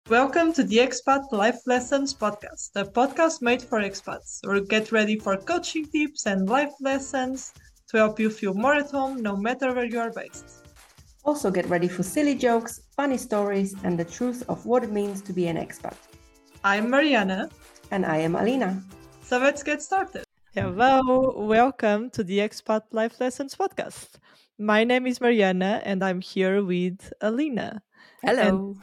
Welcome to the Expat Life Lessons podcast, a podcast made for expats. We'll get ready for coaching tips and life lessons to help you feel more at home no matter where you are based. Also get ready for silly jokes, funny stories, and the truth of what it means to be an expat. I'm Mariana. And I am Alina. So let's get started. Hello, welcome to the Expat Life Lessons podcast. My name is Mariana and I'm here with Alina. Hello.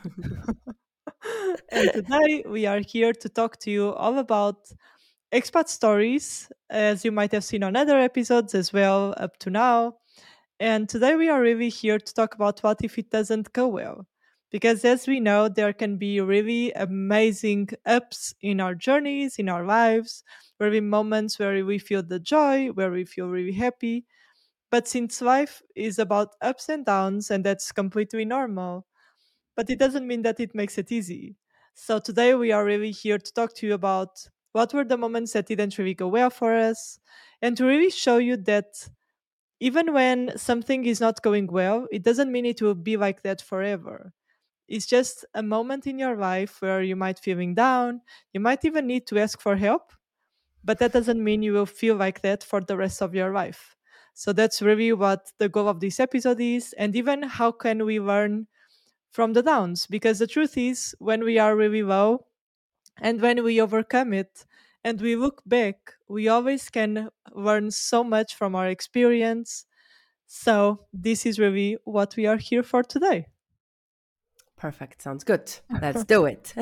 And today we are here to talk to you all about expat stories, as you might have seen on other episodes as well up to now. And today we are really here to talk about what if it doesn't go well. Because as we know, there can be really amazing ups in our journeys, in our lives, where we moments where we feel the joy, where we feel really happy. But since life is about ups and downs, and that's completely normal, but it doesn't mean that it makes it easy. So today we are really here to talk to you about what were the moments that didn't really go well for us, and to really show you that even when something is not going well, it doesn't mean it will be like that forever. It's just a moment in your life where you might feeling down, you might even need to ask for help, but that doesn't mean you will feel like that for the rest of your life. So that's really what the goal of this episode is, and even how can we learn from the downs, because the truth is when we are really low and when we overcome it and we look back, we always can learn so much from our experience. So this is really what we are here for today. Perfect. Sounds good. Let's do it.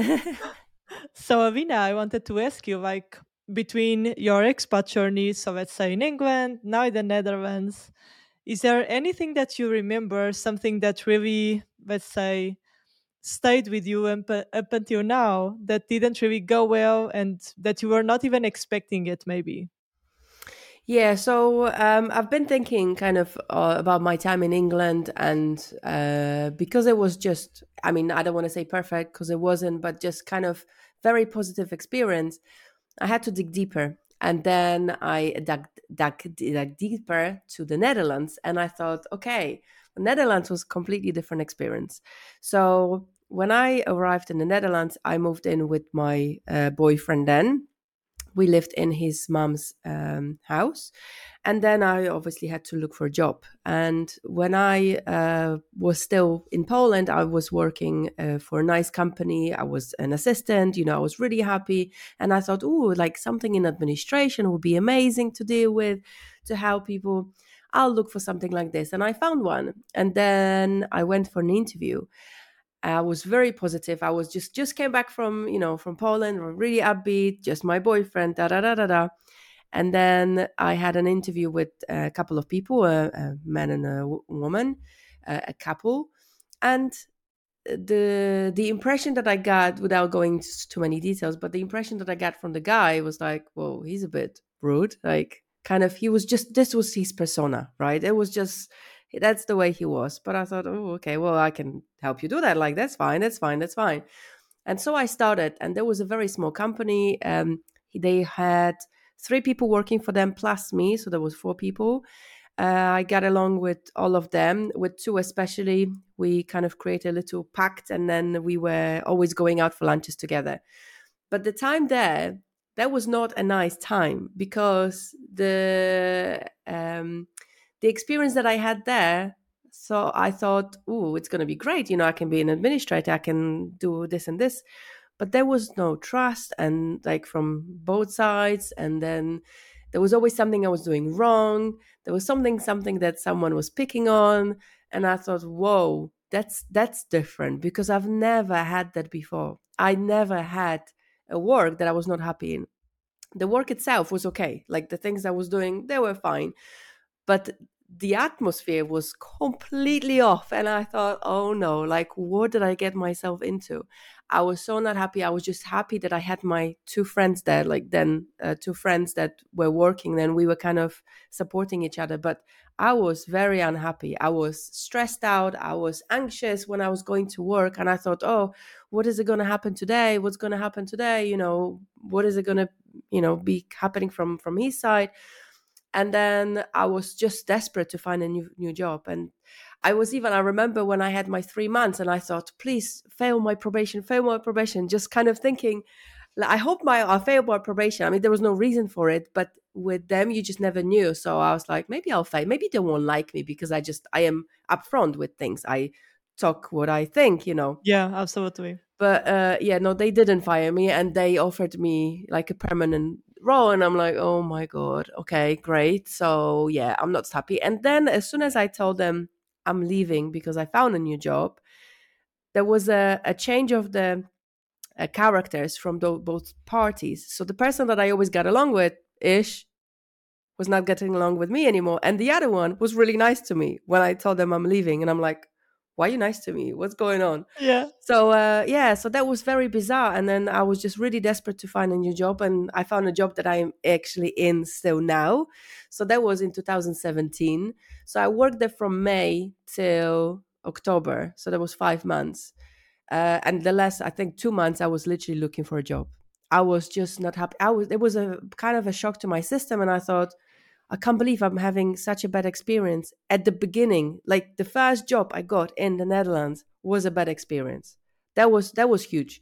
So Avina, I wanted to ask you, like, between your expat journey, so let's say in England, now in the Netherlands, is there anything that you remember, something that really, let's say, stayed with you up until now that didn't really go well and that you were not even expecting it, maybe? Yeah, so I've been thinking kind of about my time in England, and because it was just, I mean, I don't want to say perfect because it wasn't, but just kind of very positive experience. I had to dig deeper. And then I dug deeper to the Netherlands. And I thought, okay, the Netherlands was a completely different experience. So when I arrived in the Netherlands, I moved in with my boyfriend then. We lived in his mom's house. And then I obviously had to look for a job. And when I was still in Poland, I was working for a nice company. I was an assistant, I was really happy. And I thought, oh, like something in administration would be amazing to deal with, to help people. I'll look for something like this. And I found one. And then I went for an interview. I was very positive. I was just came back from, from Poland, really upbeat, just my boyfriend, da da da da da. And then I had an interview with a couple of people, a man and a woman, a couple. And the impression that I got, without going into too many details, but the impression that I got from the guy was like, whoa, he's a bit rude. Like, kind of, he was just, this was his persona, right? It was just, that's the way he was. But I thought, oh, okay, well, I can help you do that. Like, that's fine, that's fine, that's fine. And so I started, and there was a very small company. They had 3 people working for them plus me, so there was 4 people. I got along with all of them. With 2 especially, we kind of created a little pact, and then we were always going out for lunches together. But the time there, that was not a nice time, because the experience that I had there. So I thought, oh, it's going to be great. I can be an administrator. I can do this and this. But there was no trust, and like from both sides. And then there was always something I was doing wrong. There was something that someone was picking on. And I thought, whoa, that's different, because I've never had that before. I never had a work that I was not happy in. The work itself was okay. Like the things I was doing, they were fine. But the atmosphere was completely off. And I thought, oh no, like, what did I get myself into? I was so not happy. I was just happy that I had my 2 friends there, like then 2 friends that were working. Then we were kind of supporting each other. But I was very unhappy. I was stressed out. I was anxious when I was going to work. And I thought, oh, what is it going to happen today? What's going to happen today? What is it going to, be happening from his side? And then I was just desperate to find a new job. And I remember when I had my 3 months, and I thought, please fail my probation, just kind of thinking, like, I hope I fail my probation. I mean, there was no reason for it, but with them, you just never knew. So I was like, maybe I'll fail. Maybe they won't like me because I am upfront with things. I talk what I think. Yeah, absolutely. But yeah, no, they didn't fire me, and they offered me like a permanent role, and I'm like, oh my god, okay, great. So yeah, I'm not happy. And then as soon as I told them I'm leaving because I found a new job, there was a change of the characters from both parties. So the person that I always got along with, ish, was not getting along with me anymore. And the other one was really nice to me when I told them I'm leaving. And I'm like, why are you nice to me? What's going on? Yeah. So yeah, so that was very bizarre. And then I was just really desperate to find a new job. And I found a job that I'm actually in still now. So that was in 2017. So I worked there from May till October. So that was 5 months. And the last, I think, 2 months, I was literally looking for a job. I was just not happy. It was a kind of a shock to my system. And I thought, I can't believe I'm having such a bad experience at the beginning. Like the first job I got in the Netherlands was a bad experience. That was huge,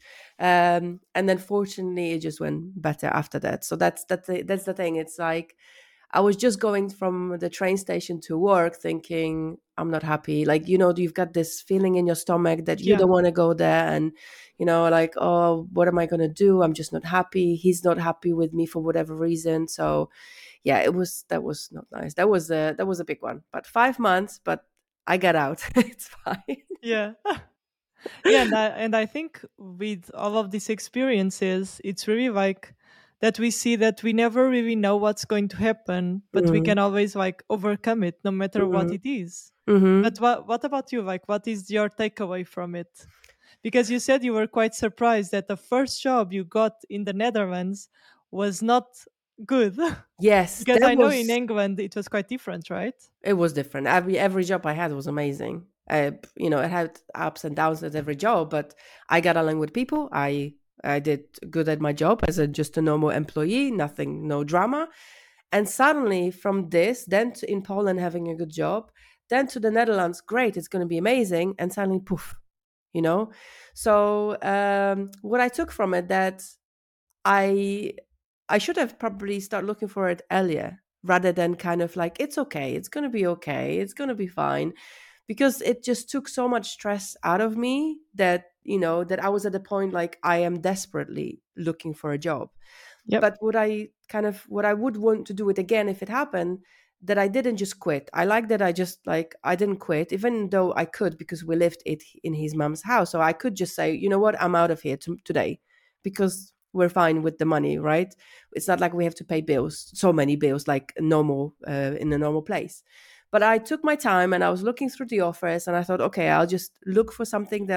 and then fortunately it just went better after that. So that's the thing. It's like I was just going from the train station to work thinking I'm not happy. Like, you've got this feeling in your stomach that you Yeah. don't want to go there. And, like, oh, what am I going to do? I'm just not happy. He's not happy with me for whatever reason. So, yeah, that was not nice. That was a big one. But 5 months, but I got out. It's fine. Yeah. Yeah, and I think with all of these experiences, it's really like that we see that we never really know what's going to happen, but we Mm-hmm. can always like overcome it no matter what Mm-hmm. it is. Mm-hmm. But what about you? Like, what is your takeaway from it? Because you said you were quite surprised that the first job you got in the Netherlands was not good. Yes, Because that I know in was England it was quite different, right? it was different. Every job I had was amazing. It had ups and downs as every job, but I got along with people. I did good at my job as just a normal employee, nothing, no drama. And suddenly, from this, then in Poland having a good job, then to the Netherlands, great, it's going to be amazing, and suddenly, poof, you know. So what I took from it that I I should have probably start looking for it earlier rather than kind of like it's okay, it's going to be okay, it's going to be fine, because it just took so much stress out of me that I was at the point like I am desperately looking for a job. Yep. But what I would want to do it again if it happened, that I didn't just quit. I like that I didn't quit, even though I could, because we lived it in his mom's house. So I could just say, you know what, I'm out of here today, because we're fine with the money, right? It's not like we have to pay bills, so many bills, like normal in a normal place. But I took my time and I was looking through the offers, and I thought, okay, I'll just look for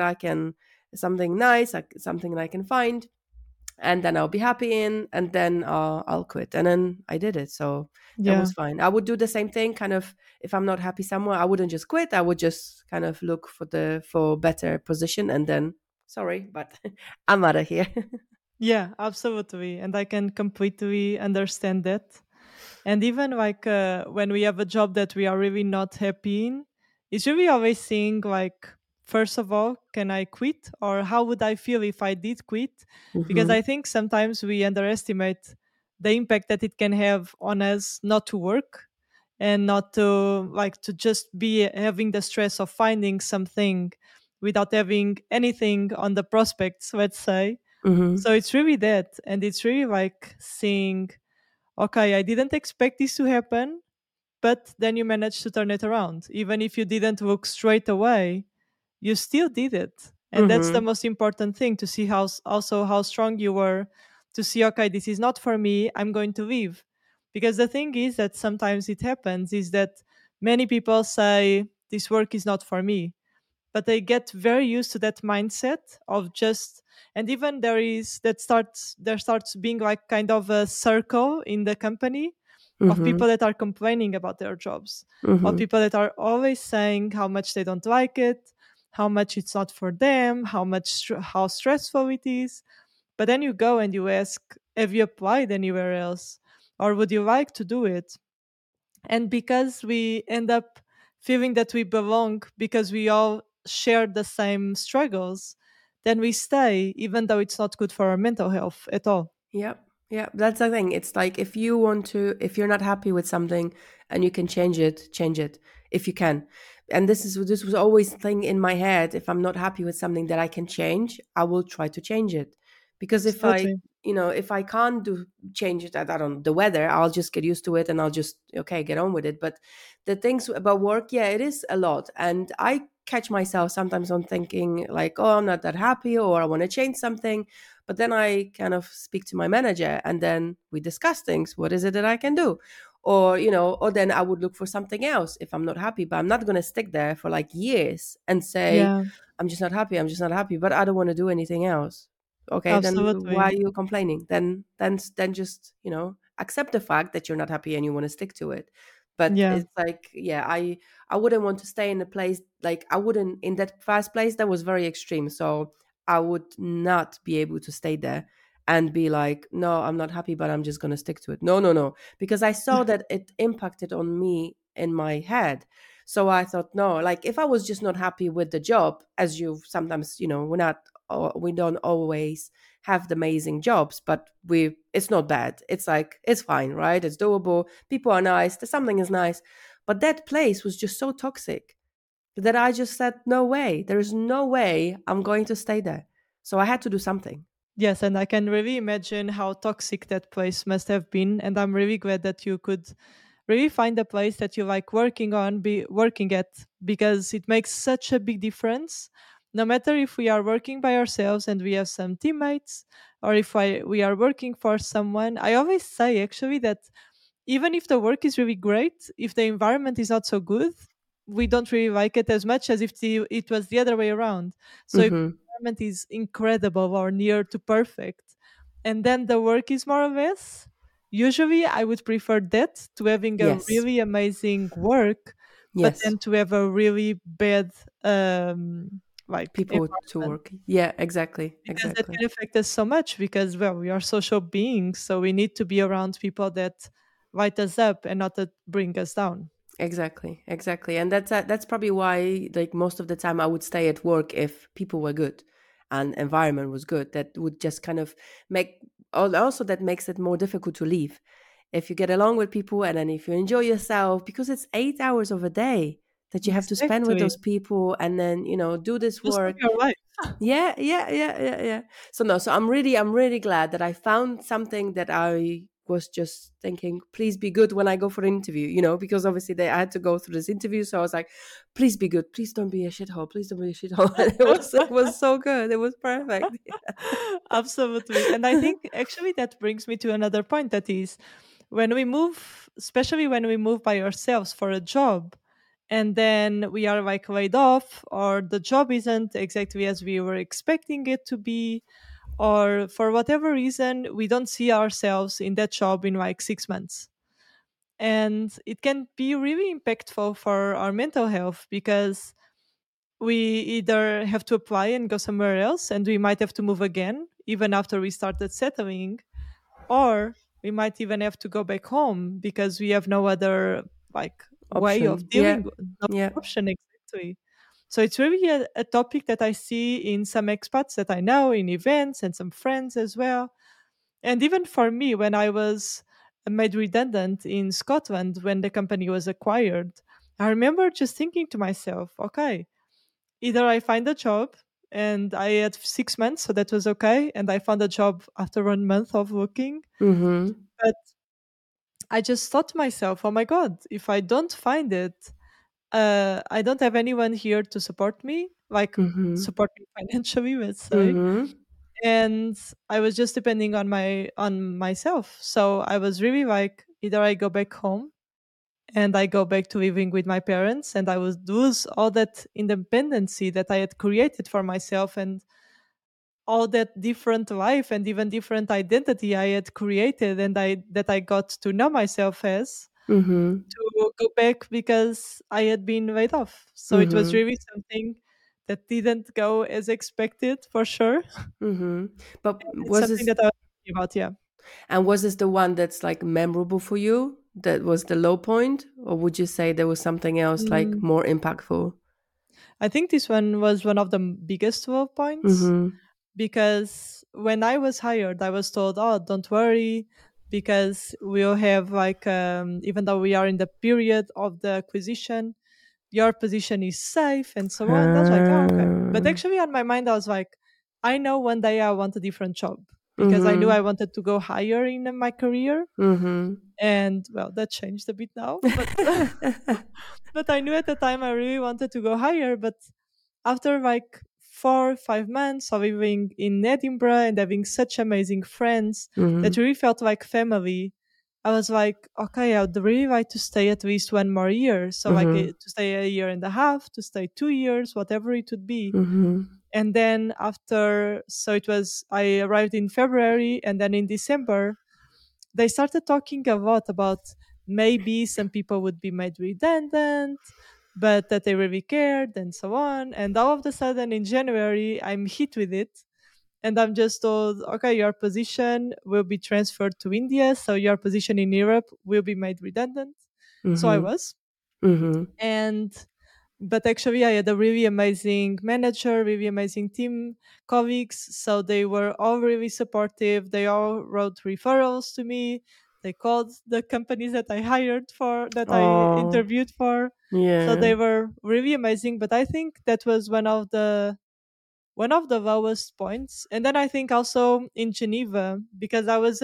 something nice, like something that I can find, and then I'll be happy in, and then I'll quit. And then I did it. So that Yeah. was fine. I would do the same thing kind of if I'm not happy somewhere. I wouldn't just quit. I would just kind of look for better position, and then sorry, but I'm out of here. Yeah, absolutely. And I can completely understand that. And even like when we have a job that we are really not happy in, it's really always saying like, first of all, can I quit? Or how would I feel if I did quit? Because Hmm. I think sometimes we underestimate the impact that it can have on us not to work and not to like to just be having the stress of finding something without having anything on the prospects, let's say. Hmm. So it's really that. And it's really like seeing, okay, I didn't expect this to happen, but then you managed to turn it around. Even if you didn't look straight away, you still did it. And that's the Hmm. most important thing to see also how strong you were to see, okay, this is not for me, I'm going to leave. Because the thing is that sometimes it happens is that many people say, this work is not for me, but they get very used to that mindset of just, and even there starts being like kind of a circle in the company of Hmm. people that are complaining about their jobs, of Hmm. people that are always saying how much they don't like it, how much it's not for them, how stressful it is. But then you go and you ask, have you applied anywhere else, or would you like to do it? And because we end up feeling that we belong because we all share the same struggles, then we stay, even though it's not good for our mental health at all. Yeah. Yeah. That's the thing. It's like if you want to, if you're not happy with something and you can change it if you can. And this was always thing in my head. If I'm not happy with something that I can change, I will try to change it. Because if I, Absolutely. if I can't do change it, I don't the weather, I'll just get used to it and I'll just okay, get on with it. But the things about work, yeah, it is a lot. And I catch myself sometimes on thinking like, oh, I'm not that happy or I want to change something, but then I kind of speak to my manager and then we discuss things. What is it that I can do? Or, or then I would look for something else if I'm not happy, but I'm not going to stick there for like years and say, Yeah, I'm just not happy. I'm just not happy, but I don't want to do anything else. Okay, then why absolutely. are you complaining? Then just, accept the fact that you're not happy and you want to stick to it. But Yeah. it's like, yeah, I wouldn't want to stay in a place like I wouldn't in that first place that was very extreme. So I would not be able to stay there and be like, no, I'm not happy, but I'm just going to stick to it. No, no, no. Because I saw that it impacted on me in my head. So I thought, no, like if I was just not happy with the job, as you sometimes, we don't always have the amazing jobs, but it's not bad. It's like, it's fine, right? It's doable. People are nice. Something is nice. But that place was just so toxic that I just said, no way, there is no way I'm going to stay there. So I had to do something. Yes, and I can really imagine how toxic that place must have been. And I'm really glad that you could really find a place that you like be working at, because it makes such a big difference. No matter if we are working by ourselves and we have some teammates, or if we are working for someone, I always say actually that even if the work is really great, if the environment is not so good, we don't really like it as much as if it was the other way around. So if Mm-hmm. the environment is incredible or near to perfect, and then the work is more or less, usually I would prefer that to having a Yes. really amazing work, but Yes. then to have a really bad like People to environment, work. Yeah, exactly. because that Exactly. can affect us so much, because well, we are social beings, so we need to be around people that light us up and not that bring us down. Exactly, exactly, and that's probably why, like most of the time, I would stay at work if people were good and environment was good. That would just kind of make also that makes it more difficult to leave if you get along with people and then if you enjoy yourself because it's 8 hours of a day that you have to spend with Exactly. those people and then do this Most of work. your life. Yeah, yeah, yeah, yeah, yeah. So no, so I'm really glad that I found something that I was just thinking, please be good when I go for an interview, because obviously I had to go through this interview. So I was like, please be good. Please don't be a shithole. Please don't be a shithole. And it was so good. It was perfect. Absolutely. And I think actually that brings me to another point, that is, when we move, especially when we move by ourselves for a job, and then we are like laid off, or the job isn't exactly as we were expecting it to be, or for whatever reason, we don't see ourselves in that job in like 6 months. And it can be really impactful for our mental health, because we either have to apply and go somewhere else, and we might have to move again even after we started settling, or we might even have to go back home because we have no other like way of Option. Yeah. dealing, no Yeah. option exactly. So it's really a topic that I see in some expats that I know in events, and some friends as well. And even for me, when I was made redundant in Scotland when the company was acquired, I remember just thinking to myself, okay, either I find a job, and I had 6 months, so that was okay. And I found a job after 1 month of looking. Mm-hmm. But I just thought to myself, oh my God, if I don't find it, I don't have anyone here to support me, like Mm-hmm. support me financially, let's say. Mm-hmm. And I was just depending on myself. So I was really like, either I go back home and I go back to living with my parents, and I would lose all that independency that I had created for myself, and all that different life and even different identity I had created, and I got to know myself as, Mm-hmm. to go back because I had been laid off. So it was Mm-hmm. really something that didn't go as expected, for sure. Mm-hmm. But It's was something this that I was thinking about, yeah. and was this the one that's like memorable for you? that was the low point, or would you say there was something else like Mm, more impactful? I think this one was one of the biggest low points Mm-hmm. because when I was hired, I was told, "Oh, don't worry, because we'll have like even though we are in the period of the acquisition, your position is safe and so on." That's like, oh, okay. But Ah. actually, on my mind, I was like, I know one day I want a different job because I knew I Mm-hmm. wanted to go higher in my career. Mm-hmm. And well, that changed a bit now, but but I knew at the time I really wanted to go higher. But after like 4 or 5 months of living in Edinburgh and having such amazing friends that Mm-hmm. really felt like family, I was like, okay, I'd really like to stay at least one more year. So like Mm-hmm. to stay a year and a half, to stay 2 years, whatever it would be. Mm-hmm. And then after, so it was, I arrived in February, and then in December, they started talking a lot about maybe some people would be made redundant, but that they really cared and so on. And all of a sudden in January, I'm hit with it. And I'm just told, okay, your position will be transferred to India. So your position in Europe will be made redundant. So I Mm-hmm. was. Mm-hmm. And but actually I had a really amazing manager, really amazing team colleagues, so they were all really supportive. They all wrote referrals to me. They called the companies that I hired for, that I Oh, interviewed for. So yeah. they were really amazing, but I think that was one of the lowest points. And then I think also in Geneva, because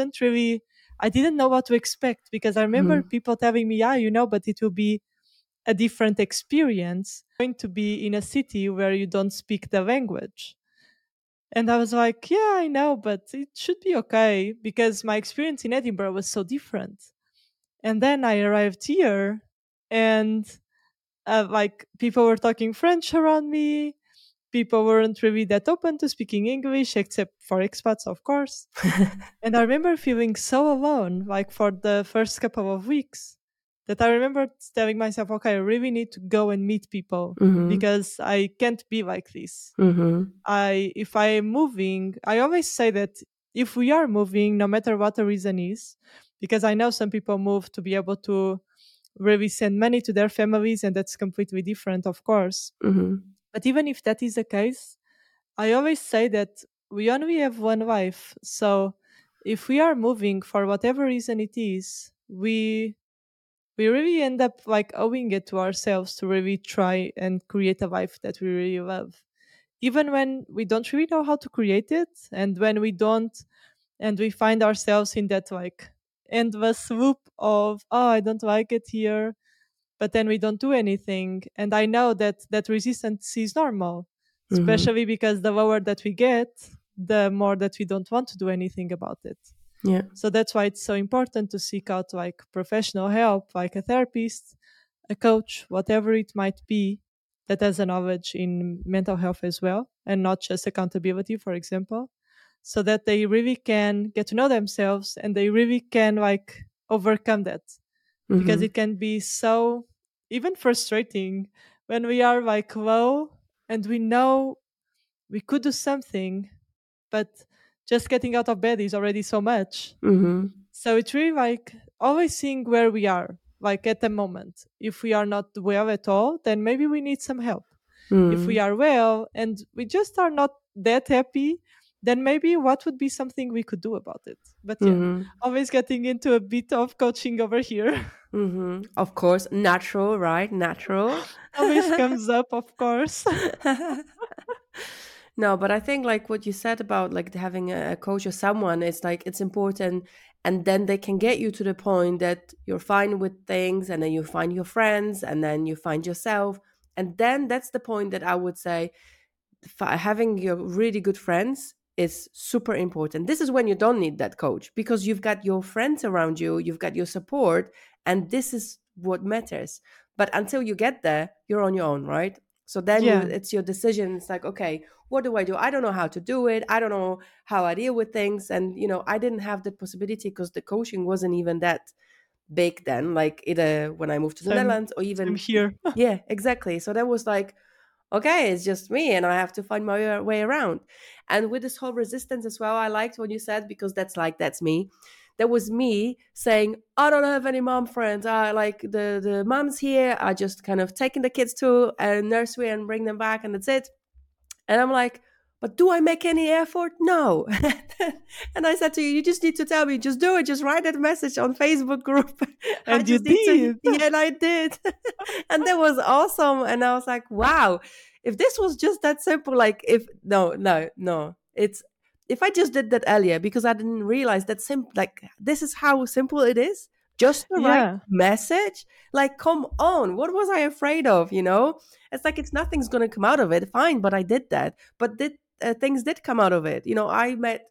I didn't know what to expect, because I remember Mm-hmm. people telling me, yeah, but it will be a different experience going to be in a city where you don't speak the language. And I was like, yeah, I know, but it should be okay because my experience in Edinburgh was so different. And then I arrived here, and like people were talking French around me. People weren't really that open to speaking English, except for expats, of course. And I remember feeling so alone, like for the first couple of weeks, that I remember telling myself, okay, I really need to go and meet people Mm-hmm. because I can't be like this. Mm-hmm. If I am moving, I always say that if we are moving, no matter what the reason is, because I know some people move to be able to really send money to their families, and that's completely different, of course. Mm-hmm. But even if that is the case, I always say that we only have one life. So if we are moving for whatever reason it is, we really end up like owing it to ourselves to really try and create a life that we really love. Even when we don't really know how to create it, and when we don't, and we find ourselves in that like endless loop of, oh, I don't like it here, but then we don't do anything. And I know that that resistance is normal, Mm-hmm. especially because the lower that we get, the more that we don't want to do anything about it. Yeah. So that's why it's so important to seek out like professional help, like a therapist, a coach, whatever it might be, that has a knowledge in mental health as well, and not just accountability, for example, so that they really can get to know themselves and they really can like overcome that, because Mm-hmm. it can be so even frustrating when we are like low and we know we could do something, but just getting out of bed is already so much. Mm-hmm. So it's really like always seeing where we are, like at the moment. If we are not well at all, then maybe we need some help. If we Mm-hmm. are well and we just are not that happy, then maybe what would be something we could do about it? But yeah, Mm-hmm. always getting into a bit of coaching over here. Mm-hmm. Of course, natural, right? Natural. Always comes up, of course. No, but I think like what you said about like having a coach or someone, it's like it's important, and then they can get you to the point that you're fine with things, and then you find your friends, and then you find yourself, and then that's the point that I would say having your really good friends is super important. This is when you don't need that coach because you've got your friends around you, you've got your support, and this is what matters. But until you get there, you're on your own, right? So then Yeah, it's your decision. It's like, okay, what do I do? I don't know how to do it. I don't know how I deal with things. And, I didn't have that possibility because the coaching wasn't even that big then, like either when I moved to the same Netherlands or same even, here. yeah, exactly. So that was like, okay, it's just me and I have to find my way around. And with this whole resistance as well, I liked what you said, because that's me. That was me saying, I don't have any mom friends. I like the moms here are just kind of taking the kids to a nursery and bring them back, and that's it. And I'm like, but do I make any effort? No. And I said to you, you just need to tell me, just do it. Just write that message on Facebook group. I And you just need to, did. yeah, and I did. And that was awesome. And I was like, wow, if this was just that simple, like if, no, no, no, it's, if I just did that earlier, because I didn't realize that simple, like this is how simple it is. Just the right Yeah. message. Like, come on, what was I afraid of? You know, it's like it's nothing's going to come out of it. Fine, but I did that. But things did come out of it. You know, I met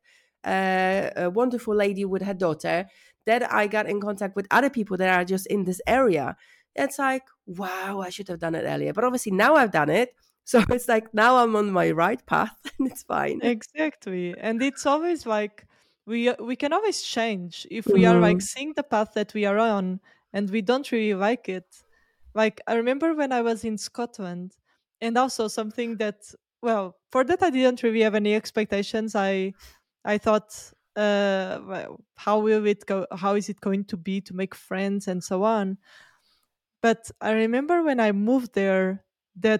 a wonderful lady with her daughter. That I got in contact with other people that are just in this area. It's like, wow, I should have done it earlier. But obviously now I've done it. So it's like now I'm on my right path and it's fine. Exactly. And it's always like we can always change if we are like Hmm. seeing the path that we are on and we don't really like it. Like I remember when I was in Scotland, and also something that, well, for that I didn't really have any expectations. I thought, well, how will it go, how is it going to be to make friends and so on. But I remember when I moved there that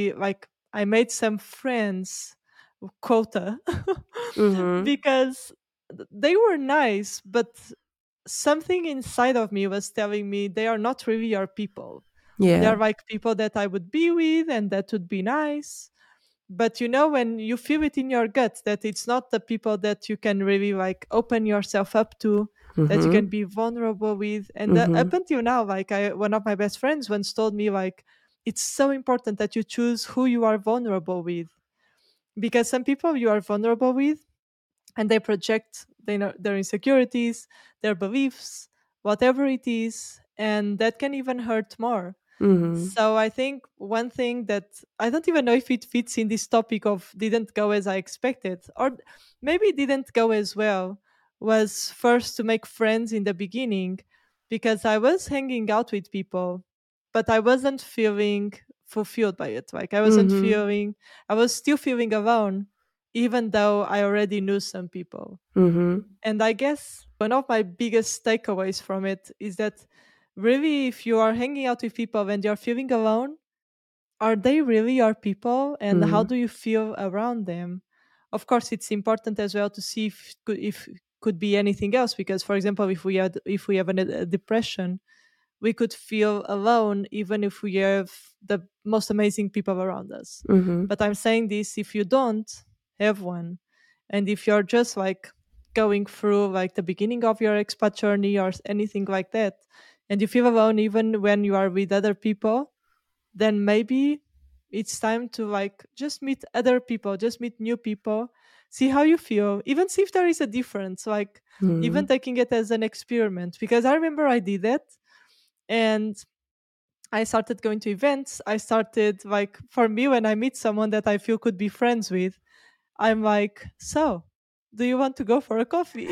I made some friends, quota, Hmm. because they were nice, but something inside of me was telling me they are not really your people. They Yeah. are like people that I would be with and that would be nice. But you know, when you feel it in your gut that it's not the people that you can really like open yourself up to, that you can Hmm. be vulnerable with. And Hmm. up until now, like one of my best friends once told me, like, it's so important that you choose who you are vulnerable with, because some people you are vulnerable with and they project their insecurities, their beliefs, whatever it is, and that can even hurt more. Hmm. So I think one thing that I don't even know if it fits in this topic of didn't go as I expected, or maybe it didn't go as well, was first to make friends in the beginning, because I was hanging out with people, but I wasn't feeling fulfilled by it. Like Hmm. I was still feeling alone, even though I already knew some people. Hmm. And I guess one of my biggest takeaways from it is that really, if you are hanging out with people and you're feeling alone, are they really your people? And how Hmm. do you feel around them? Of course, it's important as well to see if could be anything else. Because, for example, if we have a depression, we could feel alone even if we have the most amazing people around us. Hmm. But I'm saying this, if you don't have one, and if you're just like going through like the beginning of your expat journey or anything like that, and you feel alone even when you are with other people, then maybe it's time to like just meet other people, just meet new people, see how you feel, even see if there is a difference, like even Hmm. taking it as an experiment. Because I remember I did that, and I started going to events. I started like, for me, when I meet someone that I feel could be friends with, I'm like, so do you want to go for a coffee?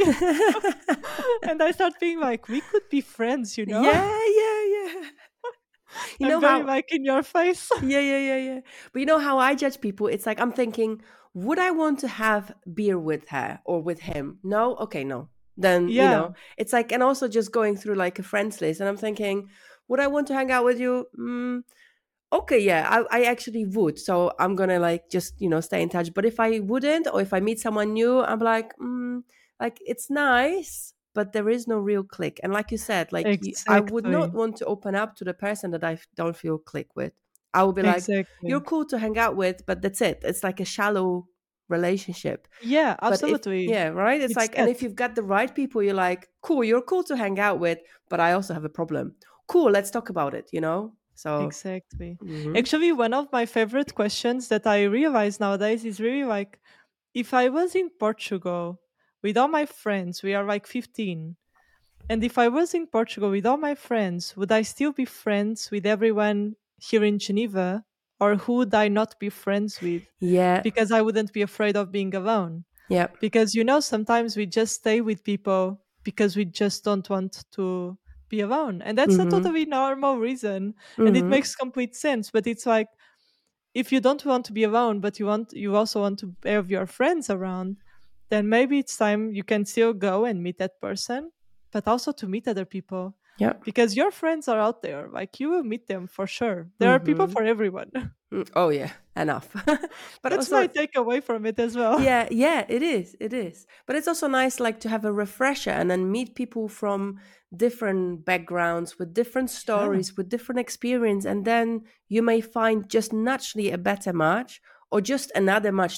And I start being like, we could be friends, you know? Yeah, yeah, yeah. You I'm know very how, like in your face. yeah, yeah, yeah, yeah. But you know how I judge people? It's like I'm thinking, would I want to have beer with her or with him? No? Okay, no. Then, Yeah, it's like, and also just going through like a friends list, and I'm thinking, would I want to hang out with you? Okay, yeah, I actually would. So I'm gonna like just, stay in touch. But if I wouldn't, or if I meet someone new, I'm like it's nice, but there is no real click. And like you said, like I would not exactly. want to open up to the person that I don't feel click with. I would be like, you're Exactly. cool to hang out with, but that's it. It's like a shallow relationship. Yeah, But if, absolutely. yeah, right? It's It's like, and that. if you've got the right people, you're like, cool, you're cool to hang out with, but I also have a problem. Cool, let's talk about it. So, Exactly. mhm. Actually, one of my favorite questions that I realize nowadays is really like, if I was in Portugal with all my friends, we are like 15. And if I was in Portugal with all my friends, would I still be friends with everyone here in Geneva? Or who would I not be friends with? Yeah. Because I wouldn't be afraid of being alone. Yeah. Because, you know, sometimes we just stay with people because we just don't want to be alone. And that's a Mhm. totally normal reason. And it Mhm. makes complete sense. But it's like, if you don't want to be alone, but you also want to have your friends around, then maybe it's time you can still go and meet that person, but also to meet other people, Yeah. because your friends are out there. Like, you will meet them for sure. There are people Mm-hmm. for everyone. Oh yeah, enough. But That's also, my takeaway from it as well. yeah, yeah, it is. It is. But it's also nice like to have a refresher and then meet people from different backgrounds with different Yeah. stories, with different experience, and then you may find just naturally a better match or just another match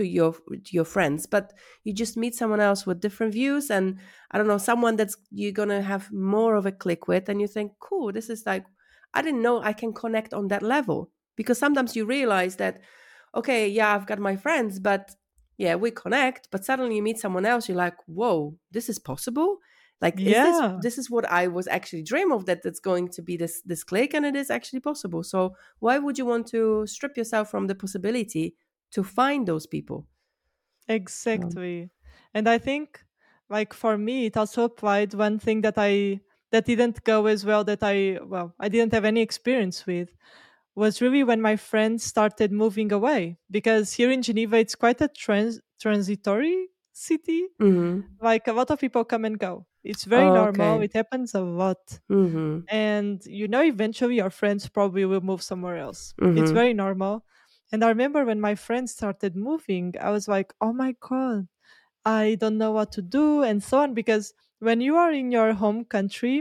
to your friends. But you just meet someone else with different views and I don't know, someone that's you're going to have more of a click with and you think, "Cool, this is like I didn't know I can connect on that level." Because sometimes you realize that okay, yeah, I've got my friends, but yeah, we connect, but suddenly you meet someone else, you're like, whoa, this is possible? Like, is this Yeah. this is what I was actually dream of that it's going to be this click and it is actually possible. So why would you want to strip yourself from the possibility to find those people? Um, Exactly. And I think, like, for me, it also applied one thing that didn't go as well, that I didn't have any experience with, was really when my friends started moving away. Because here in Geneva, it's quite a transitory city. mm-hmm. Like, a lot of people come and go. It's very Oh, normal. okay. It happens a lot. Mm-hmm. And eventually your friends probably will move somewhere else. It's Mm-hmm. very normal. And I remember when my friends started moving, I was like, oh my God, I don't know what to do, and so on. Because when you are in your home country,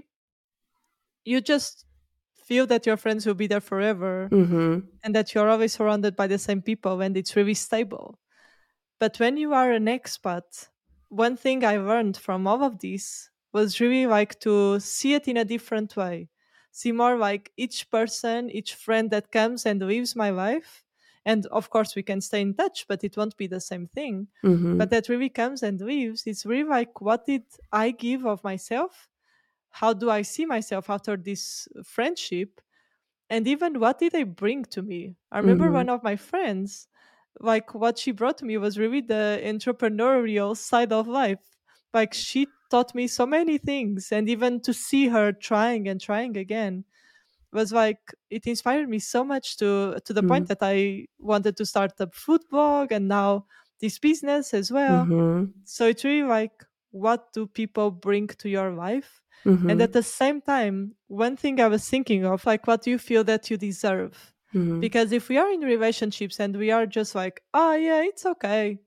you just feel that your friends will be there forever Mm-hmm. and that you're always surrounded by the same people and it's really stable. But when you are an expat, one thing I learned from all of this was really like to see it in a different way. See more like each person, each friend that comes and lives my life. And of course, we can stay in touch, but it won't be the same thing. But Mm-hmm. that really comes and lives. It's really like, what did I give of myself? How do I see myself after this friendship? And even what did they bring to me? I remember Mm-hmm. one of my friends, like, what she brought to me was really the entrepreneurial side of life. Like, she taught me so many things, and even to see her trying and trying again was like, it inspired me so much to the point that I wanted to start a food blog and now this business as well. Mm-hmm. So it's really like, what do people bring to your life? And at Mm-hmm. the same time, one thing I was thinking of, like, what do you feel that you deserve? Mm-hmm. Because if we are in relationships and we are just like, oh yeah, it's okay,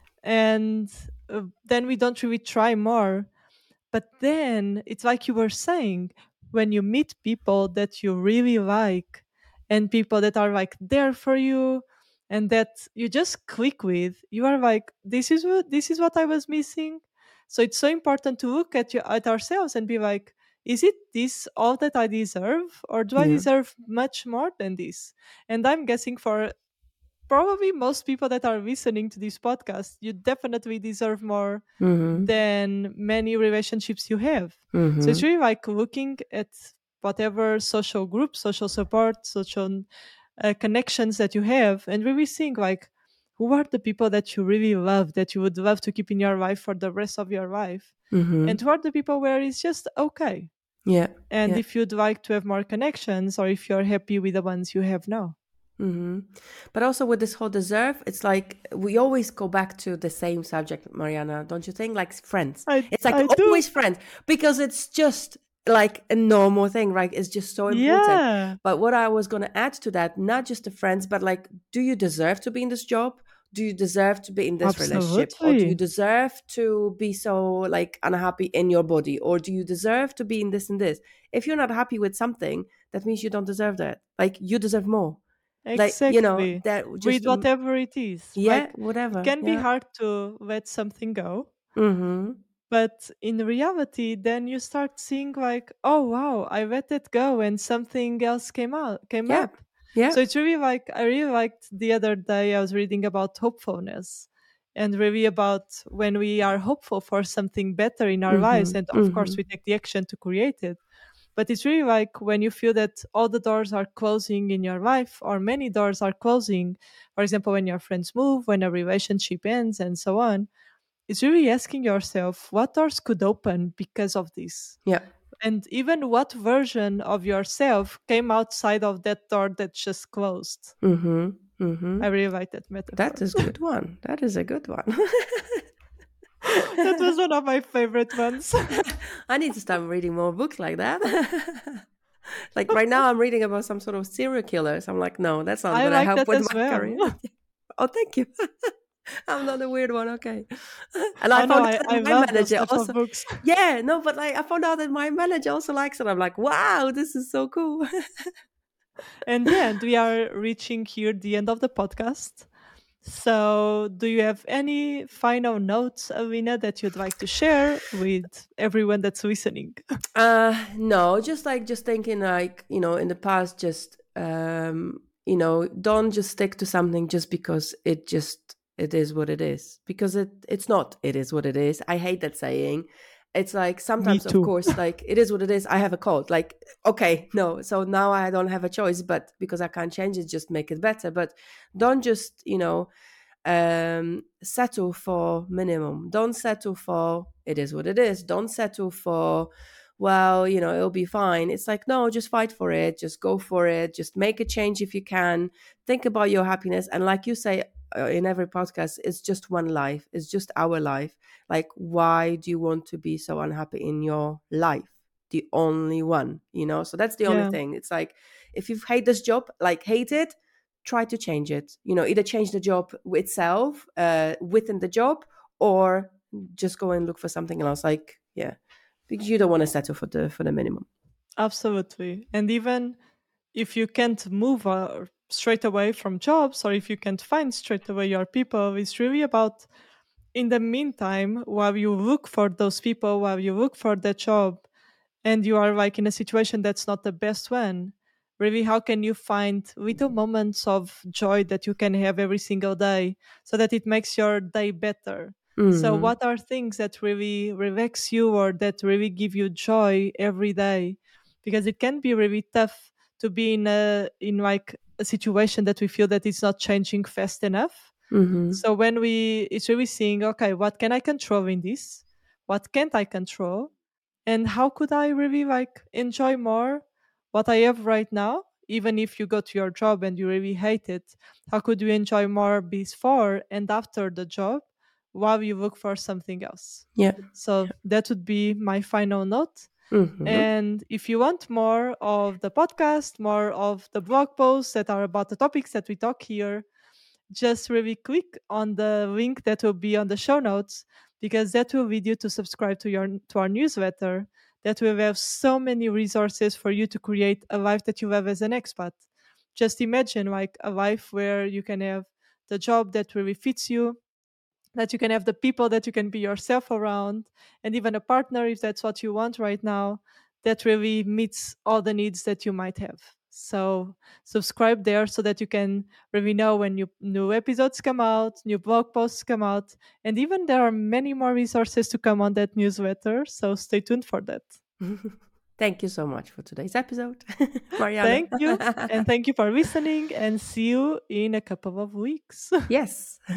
and then we don't really try more, but then it's like you were saying, when you meet people that you really like and people that are like there for you and that you just click with, you are like, this is what I was missing. So it's so important to look at ourselves and be like, is it this all that I deserve, or do I Yeah. deserve much more than this? And I'm guessing for probably most people that are listening to this podcast, you definitely deserve more Mm-hmm. than many relationships you have. So it's Mm-hmm. really like looking at whatever social group, social support, social connections that you have, and really seeing like, who are the people that you really love, that you would love to keep in your life for the rest of your life, and Mm-hmm. who are the people where it's just okay. Yeah. And Yeah. if you'd like to have more connections, or if you're happy with the ones you have now. Hmm. But also with this whole deserve, it's like we always go back to the same subject, Mariana, don't you think? Like friends. I It's like I do. always friends because it's just like a normal thing, right? It's just so important. Yeah, But what I was going to add to that, not just the friends, but like, do you deserve to be in this job? Do you deserve to be in this relationship? Or do you absolutely. deserve to be so like unhappy in your body? Or do you deserve to be in this and this? If you're not happy with something, that means you don't deserve that. Like you deserve more, like Exactly. that just With whatever it is. yeah, Like, it whatever, can be yeah. hard to let something go, Mm-hmm. but in reality, then you start seeing like, oh wow, I let it go and something else came Yeah, up. yeah. So it's really like, I really liked the other day I was reading about hopefulness, and really about when we are hopeful for something better in our lives, Mm-hmm. and of Mm-hmm. course we take the action to create it. But it's really like when you feel that all the doors are closing in your life, or many doors are closing, for example, when your friends move, when a relationship ends, and so on, it's really asking yourself what doors could open because of this. Yeah. And even what version of yourself came outside of that door that just closed. Mm-hmm. Mm-hmm. I really like that metaphor. That is good one. That is a good one. That was one of my favorite ones. I need to start reading more books like that. Like right now, I'm reading about some sort of serial killers. I'm like, no, that's not I going to like help that with as my well. career. Oh, thank you. I'm not a weird one. Okay. And I Oh no, found out I that my love those manager type of also, books. yeah, no, but like I found out that my manager also likes it. I'm like, wow, this is so cool. And yeah, and we are reaching here the end of the podcast. So, do you have any final notes, Alina, that you'd like to share with everyone that's listening? No, just thinking like, in the past, just don't just stick to something just because it is what it is. Because it's not it is what it is. I hate that saying. It's like Me sometimes, of too. course, like it is what it is. I have a cold. Like, okay, no. So now I don't have a choice, but because I can't change it, just make it better. But don't just, settle for minimum. Don't settle for it is what it is. Don't settle for, well, it'll be fine. It's like, no, just fight for it. Just go for it. Just make a change if you can. Think about your happiness. And like you say in every podcast, it's just one life. It's just our life. Like, why do you want to be so unhappy in your life? The only one, So that's the only Yeah, thing. It's like, if you hate this job, like hate it, try to change it. Either change the job itself, within the job, or just go and look for something else. Like, yeah, because you don't want to settle for the minimum. absolutely. And even if you can't move straight away from jobs, or if you can't find straight away your people, it's really about in the meantime, while you look for those people, while you look for the job, and you are like in a situation that's not the best one, really, how can you find little moments of joy that you can have every single day so that it makes your day better? So Hmm. what are things that really relax you or that really give you joy every day? Because it can be really tough to be in like a situation that we feel that it's not changing fast enough. Hmm. So when it's really seeing, okay, what can I control in this? What can't I control? And how could I really like enjoy more what I have right now? Even if you go to your job and you really hate it, how could you enjoy more before and after the job while you look for something else? Yeah. So that would be my final note. Hmm. And if you want more of the podcast, more of the blog posts that are about the topics that we talk here, just really click on the link that will be on the show notes, because that will lead you to subscribe to our newsletter that will have so many resources for you to create a life that you love as an expat. Just imagine like a life where you can have the job that really fits you, that you can have the people that you can be yourself around, and even a partner if that's what you want right now, that really meets all the needs that you might have. So subscribe there so that you can really know when new episodes come out, new blog posts come out, and even there are many more resources to come on that newsletter. So stay tuned for that. Thank you so much for today's episode, Mariana. Thank you. And thank you for listening, and see you in a couple of weeks. Yes.